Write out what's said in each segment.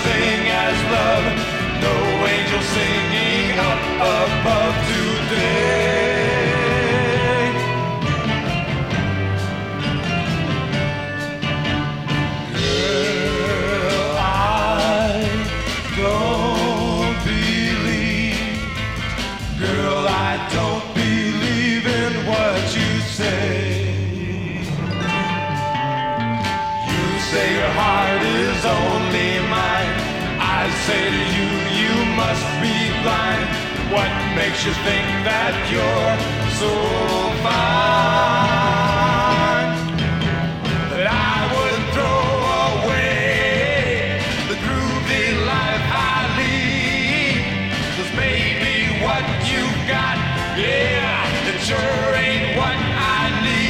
sing as love. No angel singing up above today. Girl, I don't believe. Girl, I don't believe in what you say. You say your heart is only mine. I say to you, you must be blind. What makes you think that you're so fine that I would throw away the groovy life I lead? 'Cause maybe what you got, yeah, it sure ain't what I need.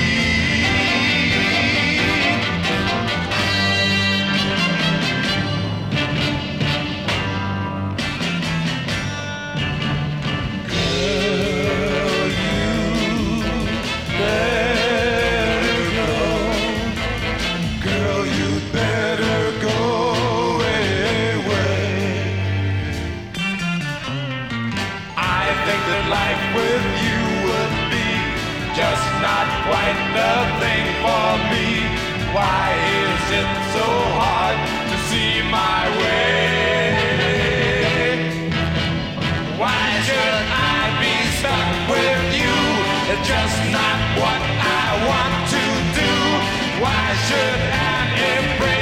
Life with you would be just not quite the thing for me. Why is it so hard to see my way? Why should I be stuck with you? It's just not what I want to do. Why should an embrace